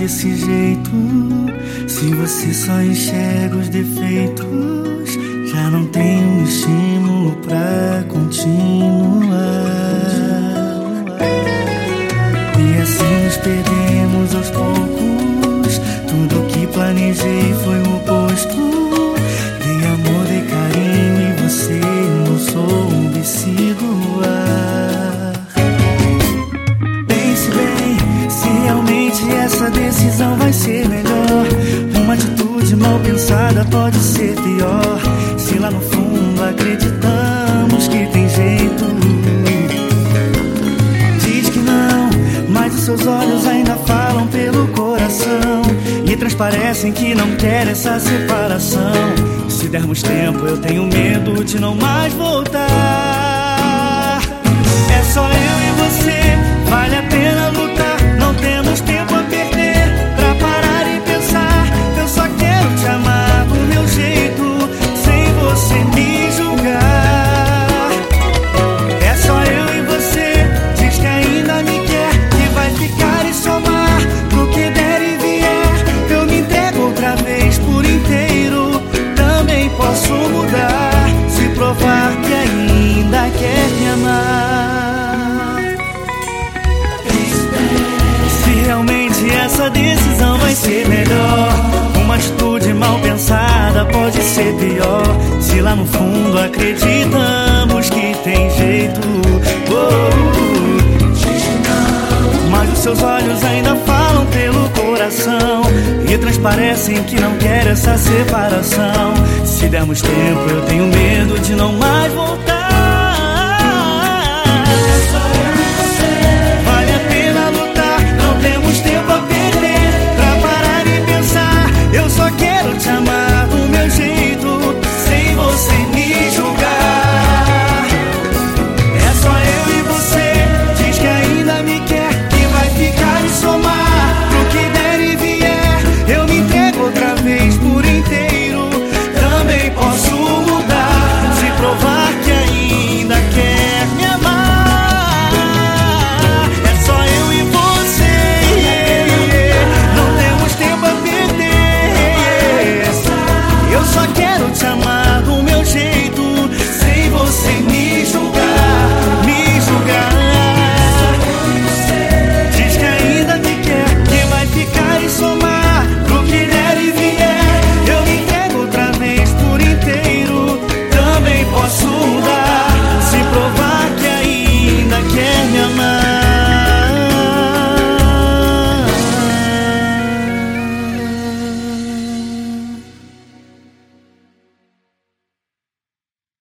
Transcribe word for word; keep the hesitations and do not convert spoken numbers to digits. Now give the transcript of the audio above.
desse jeito? Se você só enxerga os defeitos, já não tem um estímulo pra continuar. E assim nos perdemos aos poucos. Tudo que planejei foi o oposto. Dei amor, dei carinho e você não soube se doar. Pense bem, se realmente essa decisão vai ser melhor. Uma atitude mal pensada pode ser pior. Se lá no fundo acreditamos que tem jeito, diz que não, mas os seus olhos ainda falam pelo coração e transparecem que não quer essa separação. Se dermos tempo, eu tenho medo de não mais voltar. É só eu e você, vale a pena lutar. Não temos tempo a perder pra parar e pensar. Eu só quero te amar do meu jeito, sem você me julgar. É só eu e você, diz que ainda me quer, que vai ficar e somar pro que der e vier. Eu me entrego outra vez por inteiro, também posso mudar, se provar que ainda quer me amar. Se realmente essa decisão vai ser melhor, uma atitude mal pensada pode ser pior. Se lá no fundo acreditamos que tem jeito, oh, mas os seus olhos ainda falam pelo coração e transparecem que não quer essa separação. Se dermos tempo, eu tenho medo de não mais voltar.